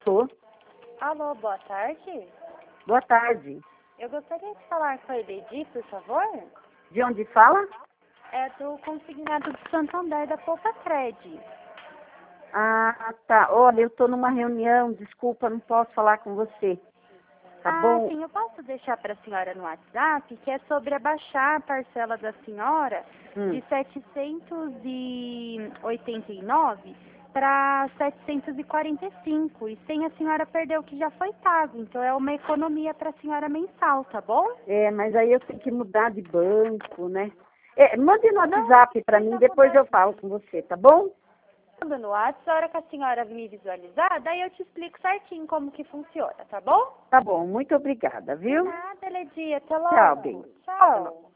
Tô. Alô, boa tarde. Boa tarde. Eu gostaria de falar com a Eledi, por favor. De onde fala? É do consignado do Santander da Poupa Cred. Ah, tá. Olha, eu tô numa reunião, desculpa, não posso falar com você. Tá bom? Sim, eu posso deixar para a senhora no WhatsApp, que é sobre abaixar a parcela da senhora de 789 para 745. E sem a senhora perder o que já foi pago. Então é uma economia para a senhora mensal, tá bom? É, mas aí eu tenho que mudar de banco, né? Mande no Não, WhatsApp pra mim, precisa depois mudar. eu falo com você, tá bom? Manda no WhatsApp, a hora que a senhora me visualizar, daí eu te explico certinho como que funciona, tá bom? Tá bom, muito obrigada, De viu? nada, Eledi. Até Tchau, logo. bem. Tchau.